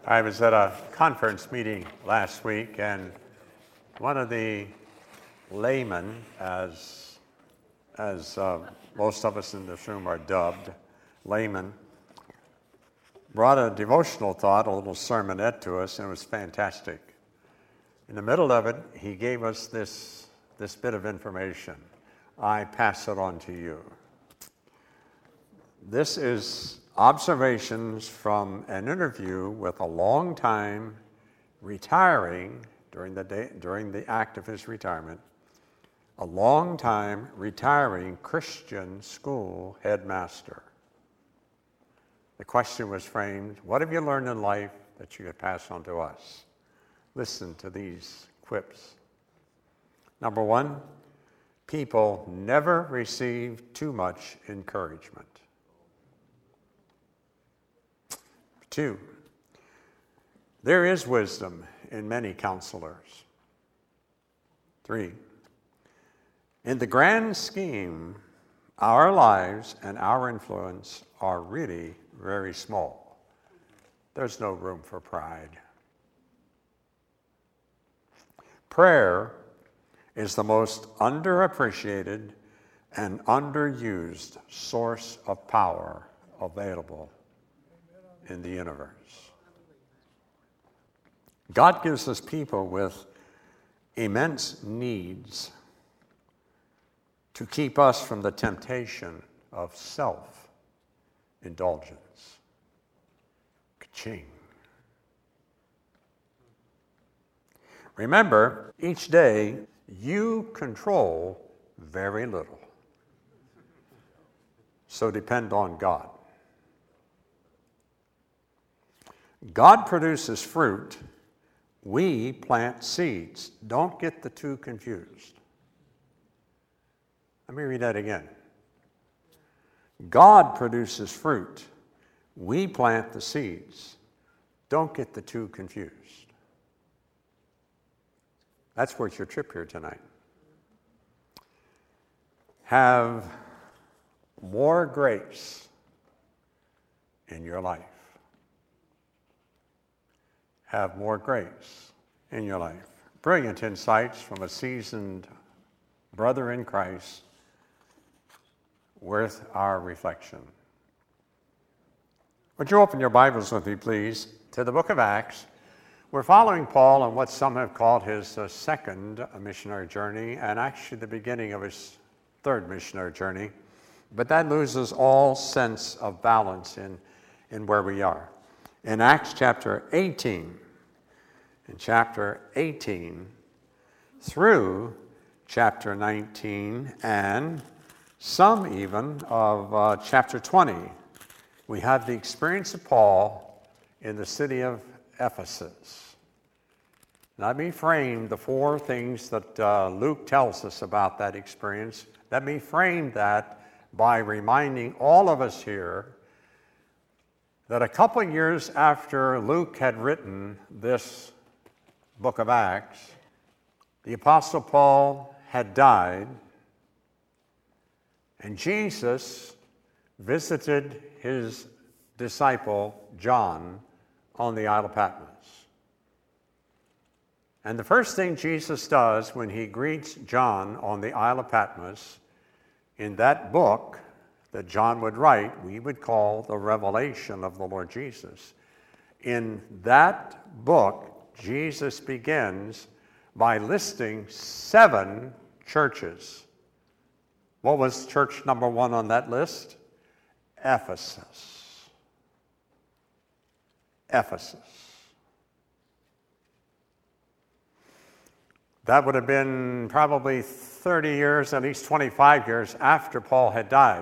I was at a conference meeting last week, and one of the laymen, as most of us in this room are dubbed laymen, brought a devotional thought, a little sermonette to us, and it was fantastic. In the middle of it, he gave us this bit of information. I pass it on to you. This is observations from an interview with a long-time retiring, during the act of his retirement, a long-time retiring Christian school headmaster. The question was framed, what have you learned in life that you could pass on to us? Listen to these quips. Number one, people never receive too much encouragement. 2, there is wisdom in many counselors. 3, in the grand scheme, our lives and our influence are really very small. There's no room for pride. Prayer is the most underappreciated and underused source of power available in the universe. God gives us people with immense needs to keep us from the temptation of self-indulgence. Ka-ching. Remember, each day you control very little. So depend on God. God produces fruit. We plant seeds. Don't get the two confused. Let me read that again. God produces fruit. We plant the seeds. Don't get the two confused. That's worth your trip here tonight. Have more grace in your life. Have more grace in your life. Brilliant insights from a seasoned brother in Christ, worth our reflection. Would you open your Bibles with me, please, to the book of Acts? We're following Paul on what some have called his second missionary journey, and actually the beginning of his third missionary journey. But that loses all sense of balance in where we are. In Acts chapter 18, through chapter 19, and some even of chapter 20, we have the experience of Paul in the city of Ephesus. Let me frame the 4 things that Luke tells us about that experience. Let me frame that by reminding all of us here that a couple of years after Luke had written this book of Acts, the Apostle Paul had died, and Jesus visited his disciple John on the Isle of Patmos. And the first thing Jesus does when he greets John on the Isle of Patmos, in that book that John would write, we would call the Revelation of the Lord Jesus. In that book, Jesus begins by listing 7 churches. What was church number 1 on that list? Ephesus. Ephesus. That would have been probably 30 years, at least 25 years after Paul had died.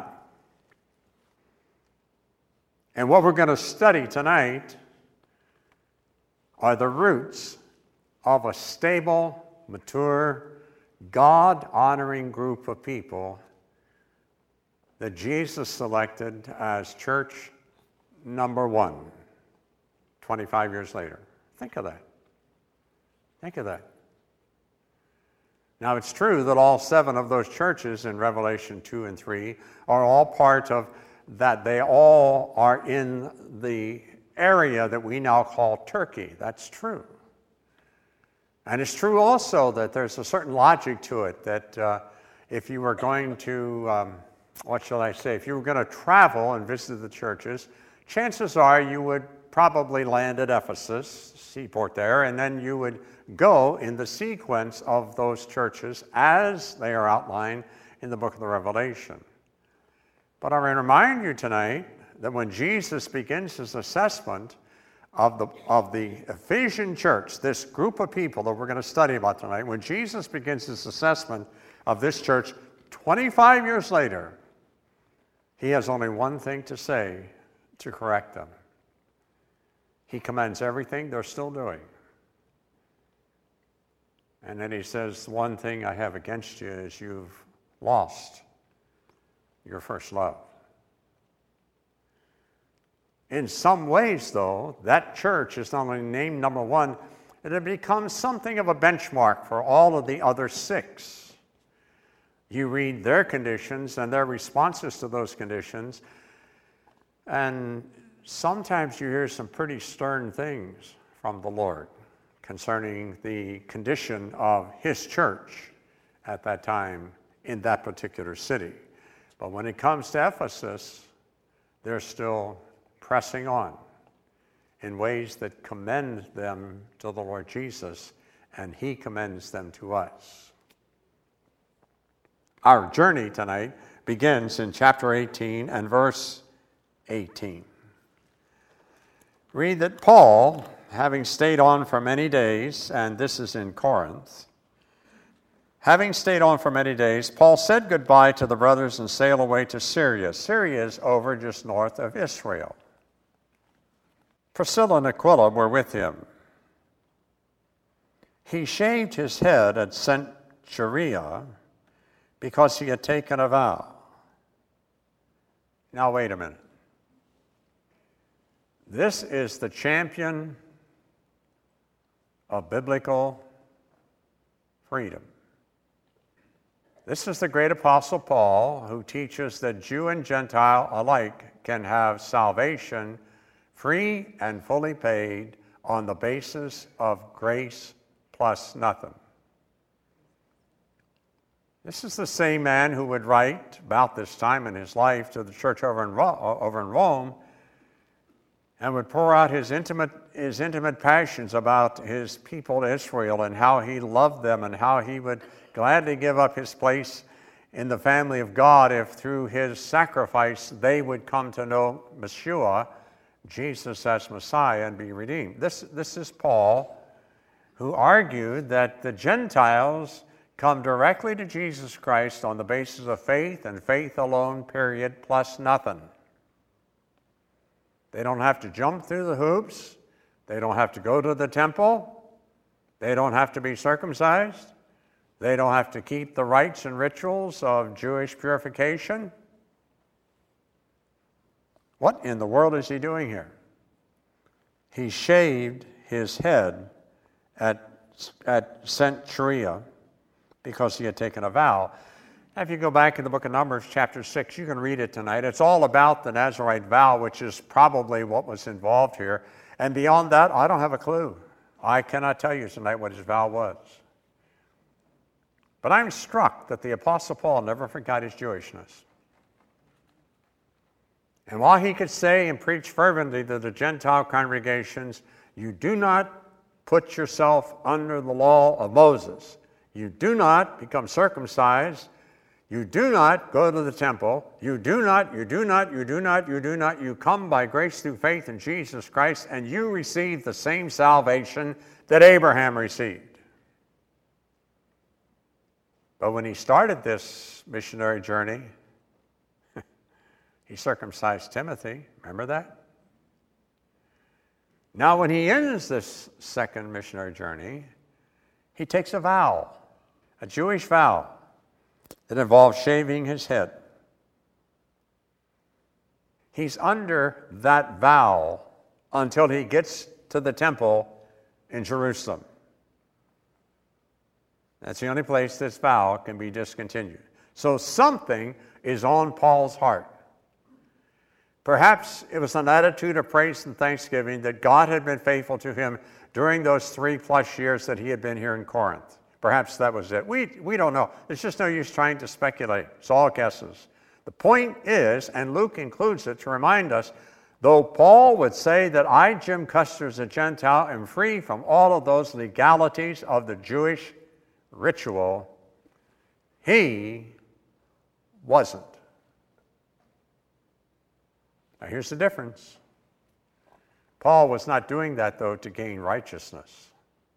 And what we're going to study tonight are the roots of a stable, mature, God-honoring group of people that Jesus selected as church number 1, 25 years later. Think of that. Think of that. Now, it's true that all 7 of those churches in Revelation 2 and 3 are all part of that. They all are in the area that we now call Turkey. That's true. And it's true also that there's a certain logic to it, that if you were going to, if you were going to travel and visit the churches, chances are you would probably land at Ephesus, seaport there, and then you would go in the sequence of those churches as they are outlined in the book of the Revelation. But I remind you tonight that when Jesus begins his assessment of the Ephesian church, this group of people that we're going to study about tonight, when Jesus begins his assessment of this church 25 years later, he has only one thing to say to correct them. He commends everything they're still doing. And then he says, one thing I have against you is you've lost your first love. In some ways, though, that church is not only named number one, it had become something of a benchmark for all of the other six. You read their conditions and their responses to those conditions, and sometimes you hear some pretty stern things from the Lord concerning the condition of his church at that time in that particular city. But when it comes to Ephesus, they're still pressing on in ways that commend them to the Lord Jesus, and he commends them to us. Our journey tonight begins in chapter 18 and verse 18. Read that Paul, having stayed on for many days, and this is in Corinth, having stayed on for many days, Paul said goodbye to the brothers and sailed away to Syria. Syria is over just north of Israel. Priscilla and Aquila were with him. He shaved his head at Cenchrea because he had taken a vow. Now, wait a minute. This is the champion of biblical freedom. This is the great apostle Paul, who teaches that Jew and Gentile alike can have salvation free and fully paid on the basis of grace plus nothing. This is the same man who would write about this time in his life to the church over in Rome and would pour out his intimate passions about his people Israel and how he loved them and how he would gladly give up his place in the family of God if through his sacrifice they would come to know Messiah, Jesus as Messiah, and be redeemed. This is Paul, who argued that the Gentiles come directly to Jesus Christ on the basis of faith and faith alone, period, plus nothing. They don't have to jump through the hoops. They don't have to go to the temple. They don't have to be circumcised. They don't have to keep the rites and rituals of Jewish purification. What in the world is he doing here? He shaved his head at Cenchrea because he had taken a vow. Now, if you go back in the book of Numbers, chapter 6, you can read it tonight. It's all about the Nazirite vow, which is probably what was involved here. And beyond that, I don't have a clue. I cannot tell you tonight what his vow was. But I'm struck that the Apostle Paul never forgot his Jewishness. And while he could say and preach fervently to the Gentile congregations, you do not put yourself under the law of Moses. You do not become circumcised. You do not go to the temple. You come by grace through faith in Jesus Christ, and you receive the same salvation that Abraham received. But when he started this missionary journey, he circumcised Timothy. Remember that? Now, when he ends this second missionary journey, he takes a vow, a Jewish vow that involves shaving his head. He's under that vow until he gets to the temple in Jerusalem. That's the only place this vow can be discontinued. So something is on Paul's heart. Perhaps it was an attitude of praise and thanksgiving that God had been faithful to him during those 3+ years that he had been here in Corinth. Perhaps that was it. We don't know. There's just no use trying to speculate. It's all guesses. The point is, and Luke includes it to remind us, though Paul would say that I, Jim Custer, as a Gentile, am free from all of those legalities of the Jewish ritual, he wasn't. Now here's the difference. Paul was not doing that, though, to gain righteousness.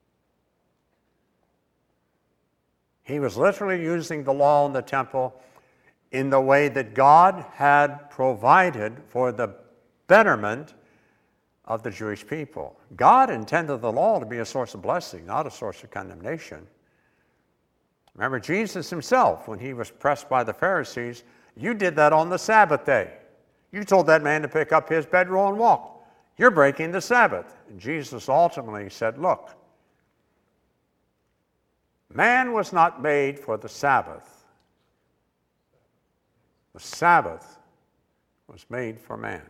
He was literally using the law in the temple in the way that God had provided for the betterment of the Jewish people. God intended the law to be a source of blessing, not a source of condemnation. Remember Jesus himself, when he was pressed by the Pharisees, you did that on the Sabbath day. You told that man to pick up his bedroll and walk. You're breaking the Sabbath. And Jesus ultimately said, look, man was not made for the Sabbath. The Sabbath was made for man.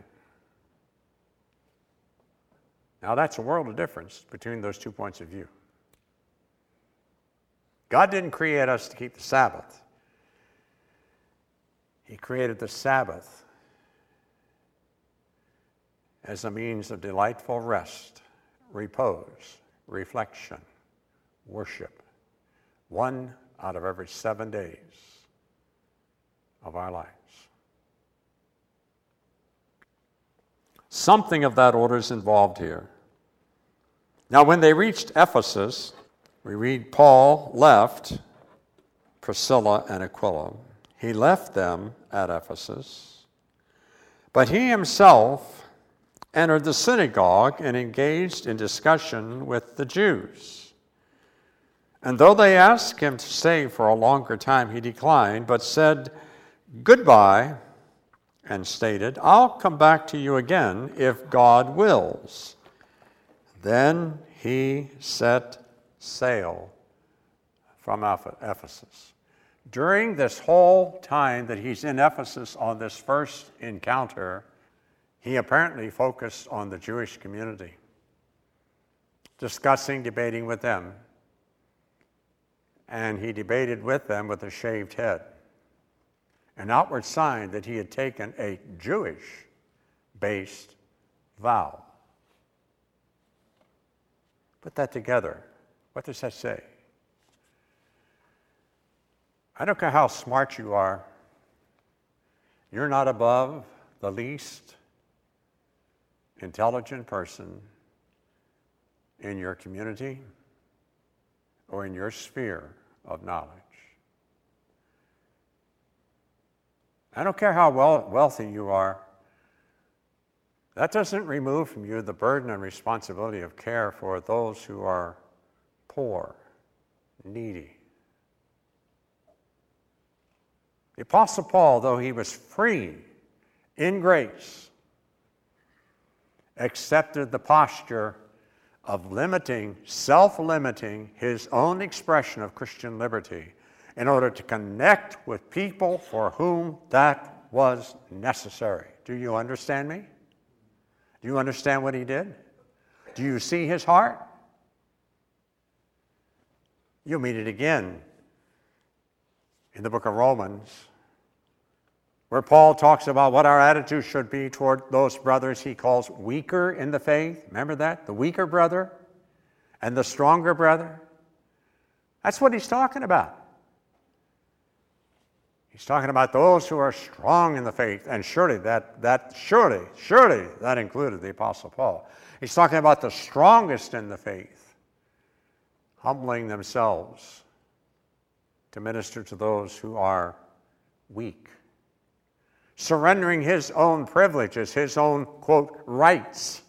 Now that's a world of difference between those 2 points of view. God didn't create us to keep the Sabbath. He created the Sabbath as a means of delightful rest, repose, reflection, worship. 1 out of every 7 days of our lives. Something of that order is involved here. Now, when they reached Ephesus, we read Paul left Priscilla and Aquila. He left them at Ephesus, but he himself entered the synagogue and engaged in discussion with the Jews. And though they asked him to stay for a longer time, he declined, but said goodbye and stated, I'll come back to you again if God wills. Then he set sail from Ephesus. During this whole time that he's in Ephesus on this first encounter, he apparently focused on the Jewish community, discussing, debating with them. And he debated with them with a shaved head, an outward sign that he had taken a Jewish-based vow. Put that together. What does that say? I don't care how smart you are. You're not above the least intelligent person in your community or in your sphere of knowledge. I don't care how wealthy you are. That doesn't remove from you the burden and responsibility of care for those who are poor, needy. The Apostle Paul, though he was free in grace, accepted the posture of self-limiting his own expression of Christian liberty in order to connect with people for whom that was necessary. Do you understand me? Do you understand what he did? Do you see his heart? You'll meet it again in the book of Romans, where Paul talks about what our attitude should be toward those brothers he calls weaker in the faith. Remember that? The weaker brother and the stronger brother. That's what he's talking about. He's talking about those who are strong in the faith, and surely that included the Apostle Paul. He's talking about the strongest in the faith, humbling themselves to minister to those who are weak, surrendering his own privileges, his own, quote, rights,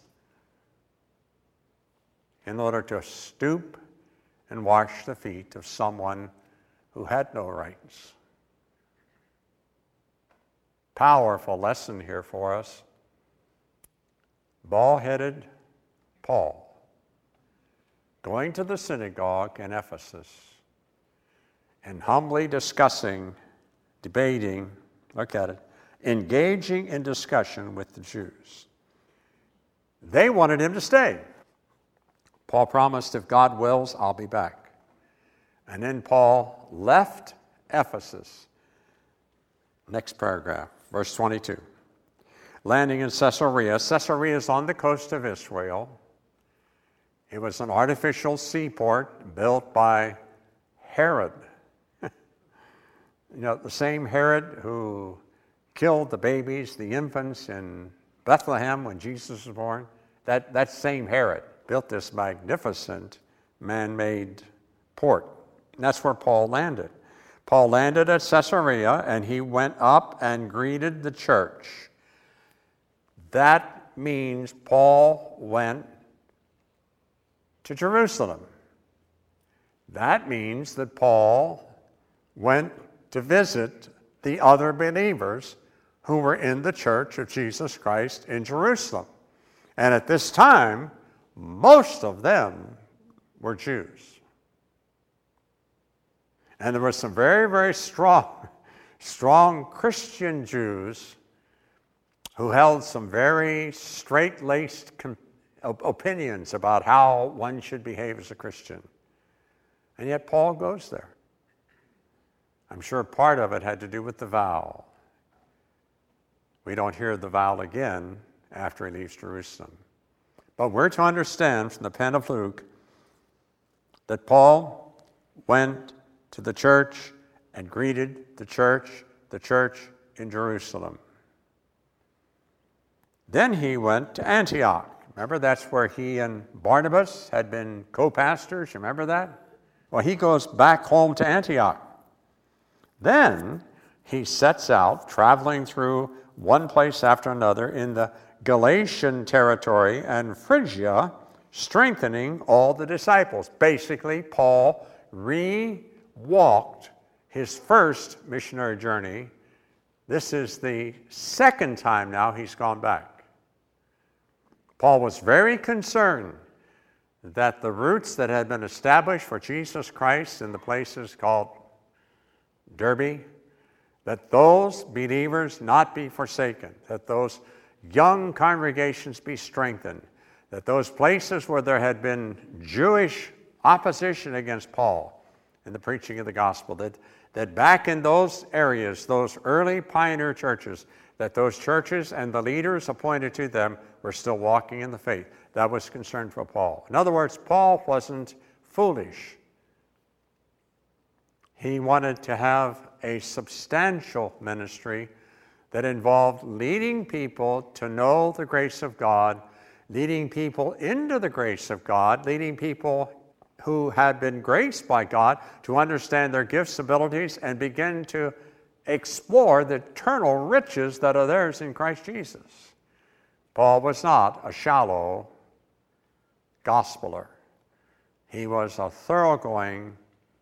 in order to stoop and wash the feet of someone who had no rights. Powerful lesson here for us. Bald-headed Paul going to the synagogue in Ephesus and humbly discussing, debating, look at it, engaging in discussion with the Jews. They wanted him to stay. Paul promised, if God wills, I'll be back. And then Paul left Ephesus. Next paragraph, verse 22. Landing in Caesarea. Caesarea is on the coast of Israel. It was an artificial seaport built by Herod. The same Herod who killed the babies, the infants in Bethlehem when Jesus was born. That same Herod built this magnificent man-made port. And that's where Paul landed. Paul landed at Caesarea, and he went up and greeted the church. That means Paul went to Jerusalem. That means that Paul went to visit the other believers who were in the church of Jesus Christ in Jerusalem. And at this time, most of them were Jews. And there were some very, very strong Christian Jews who held some very straight-laced opinions about how one should behave as a Christian. And yet Paul goes there. I'm sure part of it had to do with the vow. We don't hear the vow again after he leaves Jerusalem. But we're to understand from the pen of Luke that Paul went to the church and greeted the church in Jerusalem. Then he went to Antioch. Remember, that's where he and Barnabas had been co-pastors. You remember that? Well, he goes back home to Antioch. Then he sets out, traveling through one place after another in the Galatian territory and Phrygia, strengthening all the disciples. Basically, Paul re-walked his first missionary journey. This is the second time now he's gone back. Paul was very concerned that the roots that had been established for Jesus Christ in the places called Derbe, that those believers not be forsaken, that those young congregations be strengthened, that those places where there had been Jewish opposition against Paul in the preaching of the gospel, that back in those areas, those early pioneer churches, that those churches and the leaders appointed to them were still walking in the faith. That was concern for Paul. In other words, Paul wasn't foolish. He wanted to have a substantial ministry that involved leading people to know the grace of God, leading people into the grace of God, leading people who had been graced by God to understand their gifts, abilities, and begin to explore the eternal riches that are theirs in Christ Jesus. Paul was not a shallow gospeler. He was a thoroughgoing,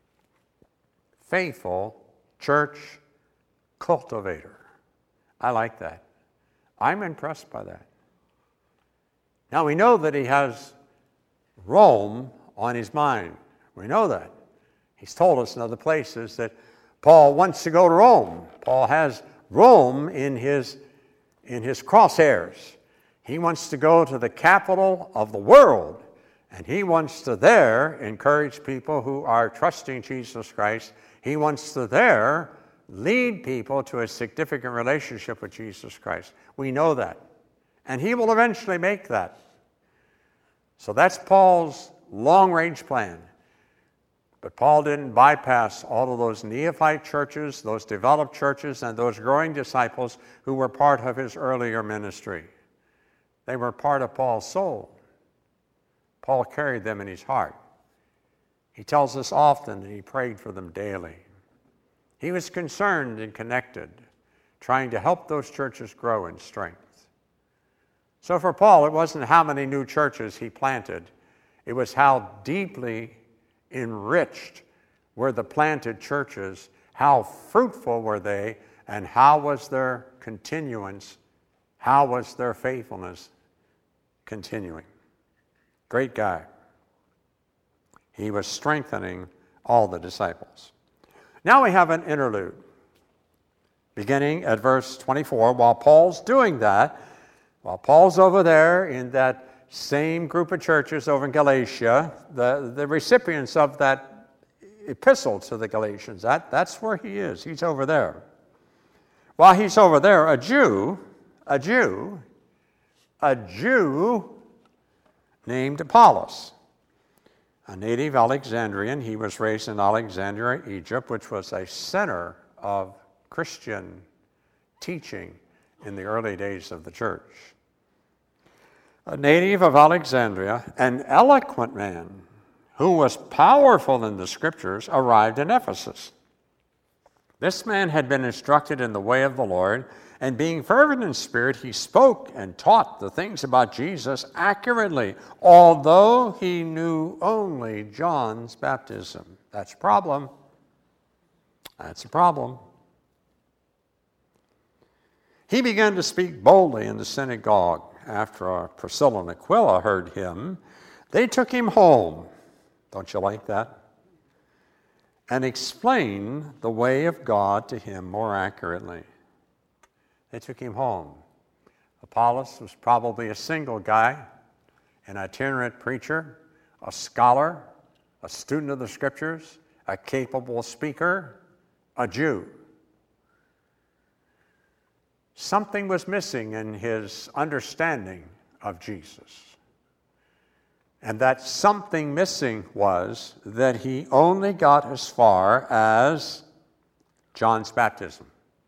faithful church cultivator. I like that. I'm impressed by that. Now we know that he has Rome on his mind. We know that. He's told us in other places that Paul wants to go to Rome. Paul has Rome in his crosshairs. He wants to go to the capital of the world, and he wants to there encourage people who are trusting Jesus Christ. He wants to there lead people to a significant relationship with Jesus Christ. We know that. And he will eventually make that. So that's Paul's long-range plan. But Paul didn't bypass all of those neophyte churches, those developed churches, and those growing disciples who were part of his earlier ministry. They were part of Paul's soul. Paul carried them in his heart. He tells us often that he prayed for them daily. He was concerned and connected, trying to help those churches grow in strength. So for Paul, it wasn't how many new churches he planted. It was how deeply enriched were the planted churches, how fruitful were they, and how was their continuance, how was their faithfulness continuing. Great guy. He was strengthening all the disciples. Now we have an interlude beginning at verse 24. While Paul's doing that, while Paul's over there in that same group of churches over in Galatia, the recipients of that epistle to the Galatians, that's where he is. He's over there. While he's over there, a Jew named Apollos, a native Alexandrian. He was raised in Alexandria, Egypt, which was a center of Christian teaching in the early days of the church. A native of Alexandria, an eloquent man who was powerful in the scriptures, arrived in Ephesus. This man had been instructed in the way of the Lord, and being fervent in spirit, he spoke and taught the things about Jesus accurately, although he knew only John's baptism. That's a problem. That's a problem. He began to speak boldly in the synagogue. After Priscilla and Aquila heard him, they took him home. Don't you like that? And explained the way of God to him more accurately. They took him home. Apollos was probably a single guy, an itinerant preacher, a scholar, a student of the scriptures, a capable speaker, a Jew. Something was missing in his understanding of Jesus. And that something missing was that he only got as far as John's baptism.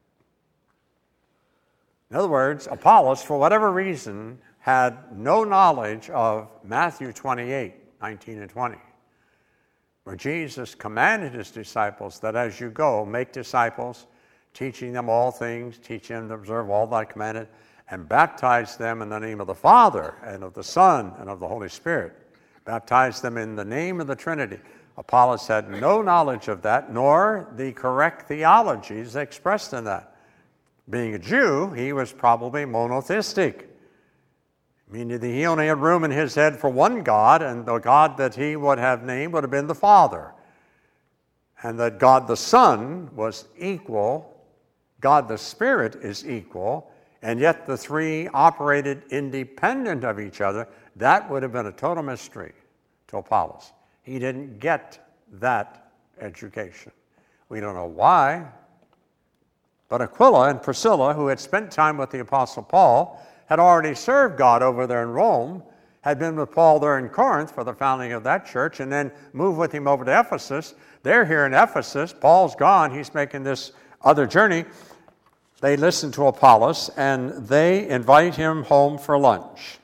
In other words, Apollos, for whatever reason, had no knowledge of Matthew 28, 19 and 20, where Jesus commanded his disciples that as you go, make disciples, teaching them all things, teaching them to observe all that I commanded, and baptize them in the name of the Father and of the Son and of the Holy Spirit. Baptize them in the name of the Trinity. Apollos had no knowledge of that, nor the correct theologies expressed in that. Being a Jew, he was probably monotheistic, meaning that he only had room in his head for one God, and the God that he would have named would have been the Father. And that God the Son was equal, God the Spirit is equal, and yet the three operated independent of each other. That would have been a total mystery to Apollos. He didn't get that education. We don't know why, but Aquila and Priscilla, who had spent time with the Apostle Paul, had already served God over there in Rome, had been with Paul there in Corinth for the founding of that church, and then moved with him over to Ephesus. They're here in Ephesus. Paul's gone. He's making this other journey. They listen to Apollos, and they invite him home for lunch.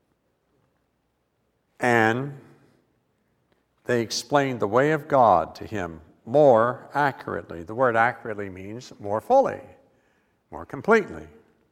And they explain the way of God to him more accurately. The word accurately means more fully, more completely.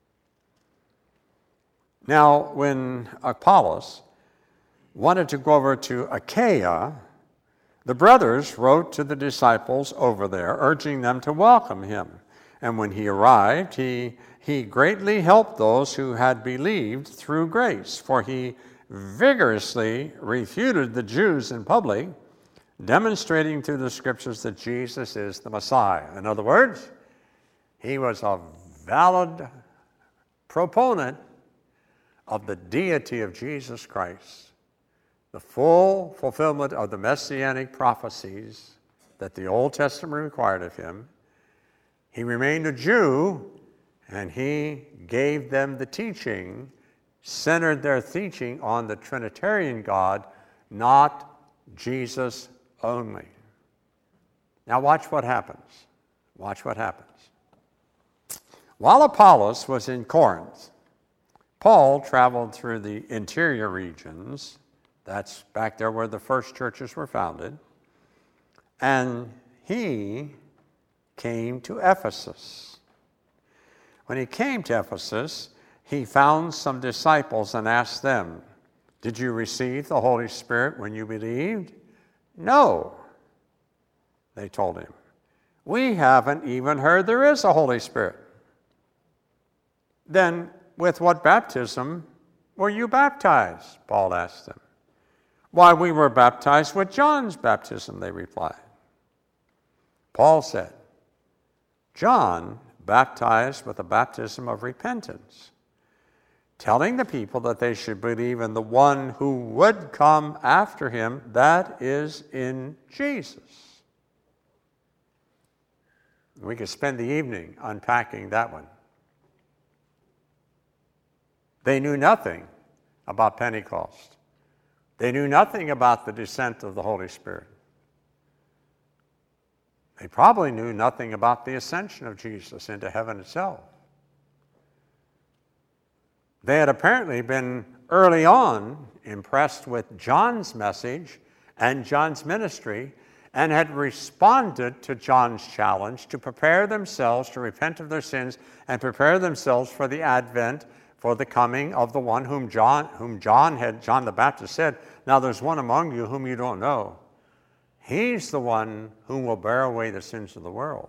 Now, when Apollos wanted to go over to Achaia, the brothers wrote to the disciples over there, urging them to welcome him. And when he arrived, he greatly helped those who had believed through grace, for he vigorously refuted the Jews in public, demonstrating through the scriptures that Jesus is the Messiah. In other words, he was a valid proponent of the deity of Jesus Christ, the full fulfillment of the messianic prophecies that the Old Testament required of him. He remained a Jew, and he gave them the teaching, centered their teaching on the Trinitarian God, not Jesus only. Now watch what happens. Watch what happens. While Apollos was in Corinth, Paul traveled through the interior regions. That's back there where the first churches were founded. And he came to Ephesus. When he came to Ephesus, he found some disciples and asked them, "Did you receive the Holy Spirit when you believed?" "No," they told him. "We haven't even heard there is a Holy Spirit." "Then with what baptism were you baptized?" Paul asked them. "Why, we were baptized with John's baptism," they replied. Paul said, "John baptized with the baptism of repentance, telling the people that they should believe in the one who would come after him, that is, in Jesus. We could spend the evening unpacking that one. They knew nothing about Pentecost. They knew nothing about the descent of the Holy Spirit. They probably knew nothing about the ascension of Jesus into heaven itself. They had apparently been early on impressed with John's message and John's ministry and had responded to John's challenge to prepare themselves to repent of their sins and prepare themselves for the advent, for the coming of the one whom John the Baptist said, "Now there's one among you whom you don't know. He's the one who will bear away the sins of the world."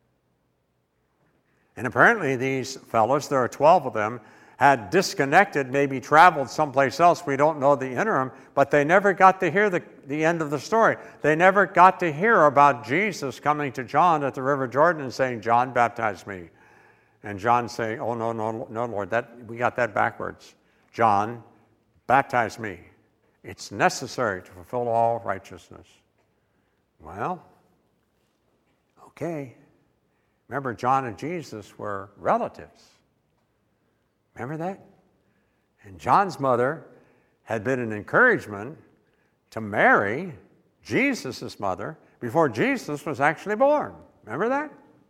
And apparently these fellows, there are 12 of them, had disconnected, maybe traveled someplace else. We don't know the interim, but they never got to hear the end of the story. They never got to hear about Jesus coming to John at the River Jordan and saying, "John, baptize me." And John saying, "Oh, no, Lord, we got that backwards. John, baptize me. It's necessary to fulfill all righteousness." Well, okay. Remember, John and Jesus were relatives. Remember that? And John's mother had been an encouragement to Mary, Jesus' mother, before Jesus was actually born. Remember that?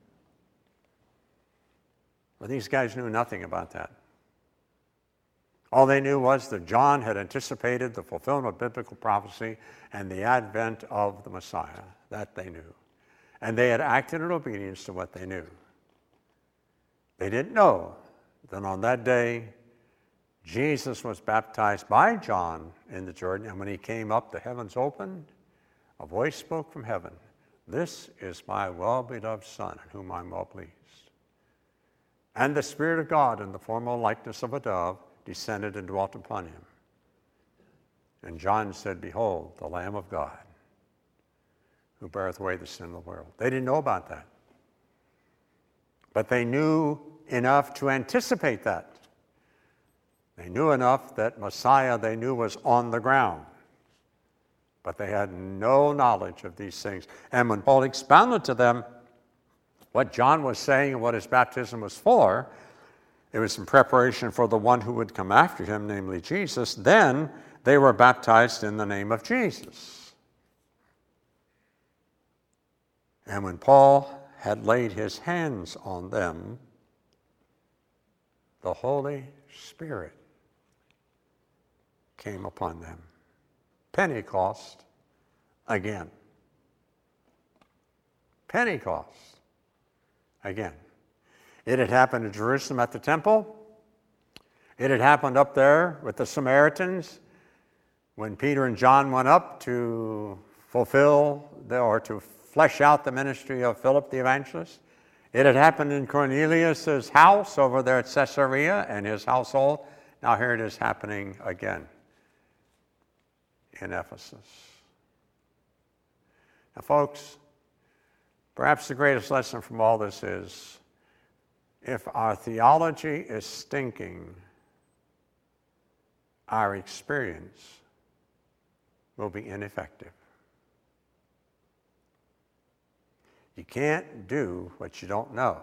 Well, these guys knew nothing about that. All they knew was that John had anticipated the fulfillment of biblical prophecy and the advent of the Messiah. That they knew. And they had acted in obedience to what they knew. They didn't know that on that day, Jesus was baptized by John in the Jordan, and when he came up, the heavens opened, a voice spoke from heaven, "This is my well-beloved Son, in whom I'm well pleased." And the Spirit of God, in the form and likeness of a dove, descended and dwelt upon him. And John said, "Behold, the Lamb of God, who beareth away the sin of the world." They didn't know about that. But they knew enough to anticipate that. They knew enough that Messiah, they knew, was on the ground. But they had no knowledge of these things. And when Paul expounded to them what John was saying and what his baptism was for, it was in preparation for the one who would come after him, namely Jesus. Then they were baptized in the name of Jesus. And when Paul had laid his hands on them, the Holy Spirit came upon them. Pentecost again. Pentecost again. It had happened in Jerusalem at the temple. It had happened up there with the Samaritans when Peter and John went up to fulfill or to flesh out the ministry of Philip the evangelist. It had happened in Cornelius' house over there at Caesarea and his household. Now here it is happening again in Ephesus. Now, folks, perhaps the greatest lesson from all this is, if our theology is stinking, our experience will be ineffective. You can't do what you don't know.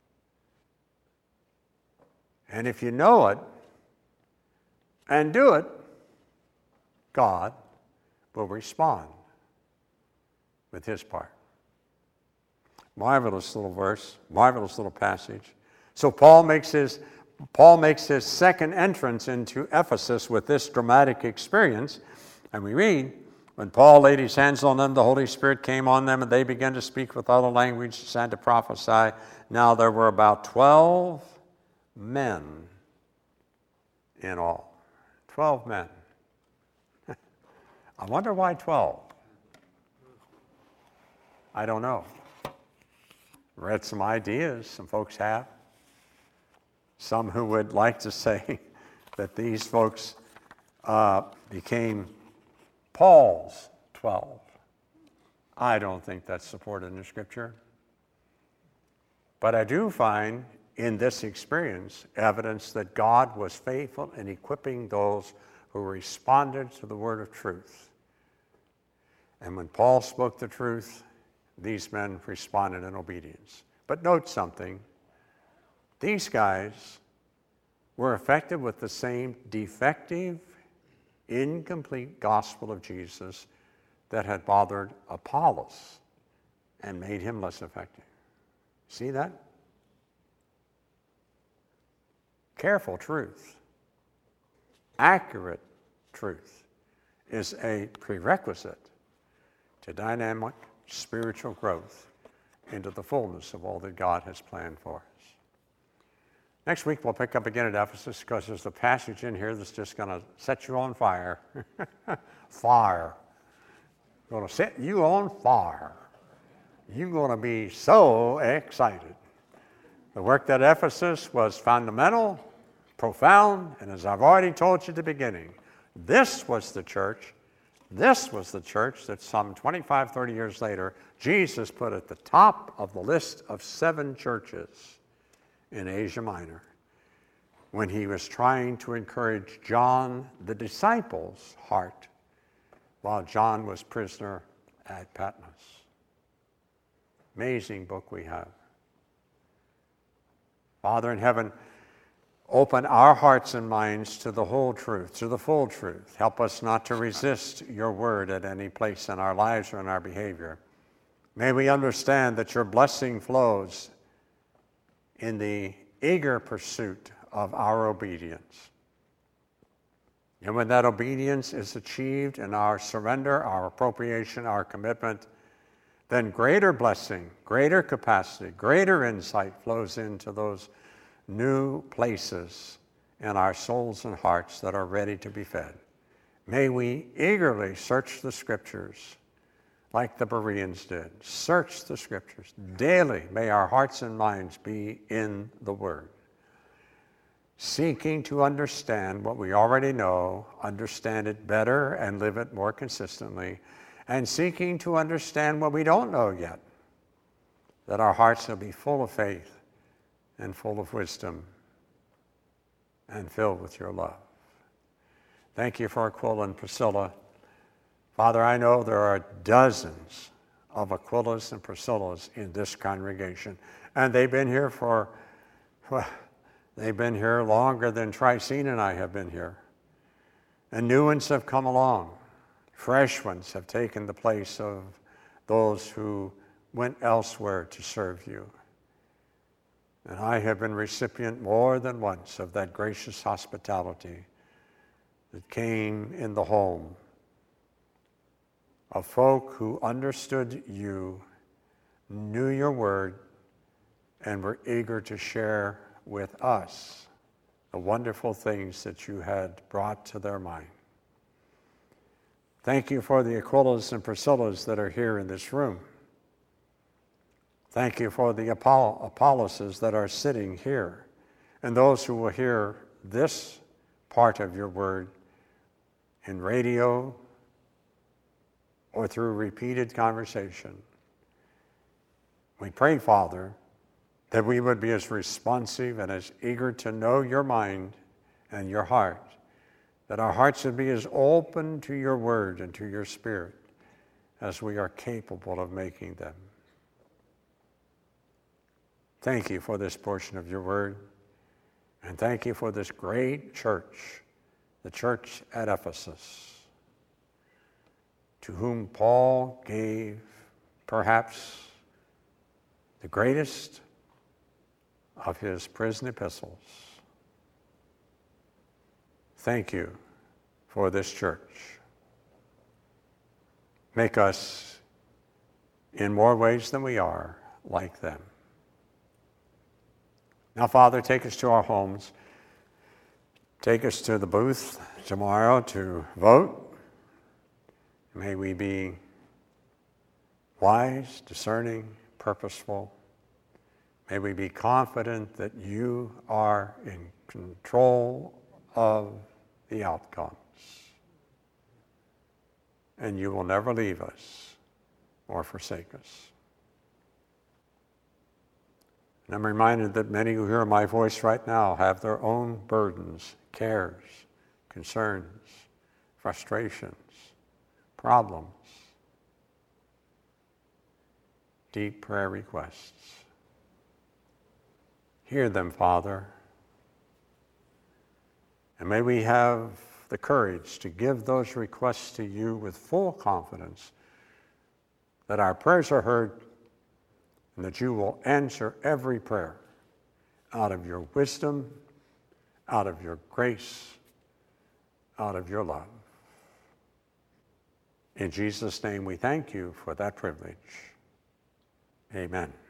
And if you know it and do it, God will respond with his part. Marvelous little verse, marvelous little passage. So Paul makes his second entrance into Ephesus with this dramatic experience, and we read, "When Paul laid his hands on them, the Holy Spirit came on them, and they began to speak with other languages and to prophesy. Now there were about 12 men in all." 12 men. I wonder why 12? I don't know. Read some ideas, some folks have. Some who would like to say that these folks became Paul's 12. I don't think that's supported in the Scripture. But I do find in this experience evidence that God was faithful in equipping those who responded to the word of truth. And when Paul spoke the truth, these men responded in obedience. But note something. These guys were affected with the same defective, incomplete gospel of Jesus that had bothered Apollos and made him less effective. See that? Careful truth, accurate truth is a prerequisite to dynamic spiritual growth into the fullness of all that God has planned for us. Next week, we'll pick up again at Ephesus because there's a passage in here that's just going to set you on fire. Fire. Going to set you on fire. You're going to be so excited. The work at Ephesus was fundamental, profound, and as I've already told you at the beginning, this was the church that some 25, 30 years later, Jesus put at the top of the list of 7 churches in Asia Minor when he was trying to encourage John, the disciple's heart, while John was prisoner at Patmos. Amazing book we have. Father in heaven, open our hearts and minds to the whole truth, to the full truth. Help us not to resist your word at any place in our lives or in our behavior. May we understand that your blessing flows in the eager pursuit of our obedience. And when that obedience is achieved in our surrender, our appropriation, our commitment, then greater blessing, greater capacity, greater insight flows into those new places in our souls and hearts that are ready to be fed. May we eagerly search the Scriptures like the Bereans did. Search the Scriptures. Daily may our hearts and minds be in the Word, seeking to understand what we already know, understand it better and live it more consistently, and seeking to understand what we don't know yet, that our hearts will be full of faith and full of wisdom and filled with your love. Thank you for Aquila and Priscilla. Father, I know there are dozens of Aquilas and Priscillas in this congregation, and they've been here longer than Tricene and I have been here. And new ones have come along. Fresh ones have taken the place of those who went elsewhere to serve you. And I have been recipient more than once of that gracious hospitality that came in the home of folk who understood you, knew your word, and were eager to share with us the wonderful things that you had brought to their mind. Thank you for the Aquilas and Priscillas that are here in this room. Thank you for the Apolloses that are sitting here, and those who will hear this part of your word in radio or through repeated conversation. We pray, Father, that we would be as responsive and as eager to know your mind and your heart, that our hearts would be as open to your word and to your spirit as we are capable of making them. Thank you for this portion of your word, and thank you for this great church, the church at Ephesus, to whom Paul gave perhaps the greatest of his prison epistles. Thank you for this church. Make us, in more ways than we are, like them. Now, Father, take us to our homes. Take us to the booth tomorrow to vote. May we be wise, discerning, purposeful. May we be confident that you are in control of the outcomes. And you will never leave us or forsake us. And I'm reminded that many who hear my voice right now have their own burdens, cares, concerns, frustrations, problems, deep prayer requests. Hear them, Father. And may we have the courage to give those requests to you with full confidence that our prayers are heard and that you will answer every prayer out of your wisdom, out of your grace, out of your love. In Jesus' name we thank you for that privilege. Amen.